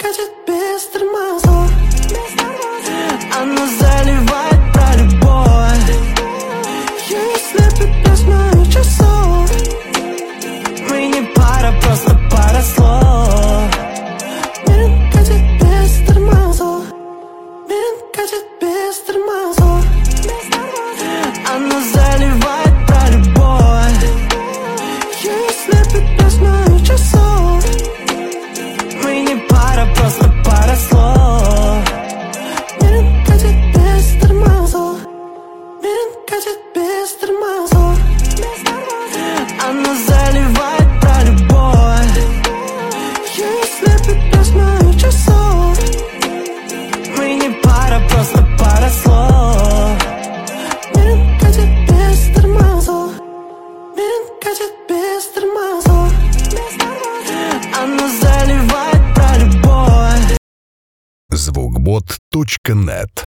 катит без тормозов. Она заливает про любовь. Ее слепит без моих часов. Мы не пара, просто пара слов. Мирен катит без тормозов. Мирен катит без тормозов. Она заливает про любовь. Ее слепит без моих часов. Мы не пара, просто пара слов. Мирен катит без тормозов. Мирен катит без тормозов. Она заливает про любовь. Ее слепит без моих часов. Мы не пара, просто пара слов. Мирен катит без тормозов. Мирен катит без тормозов. Она заливает про любовь. Звукбот.нет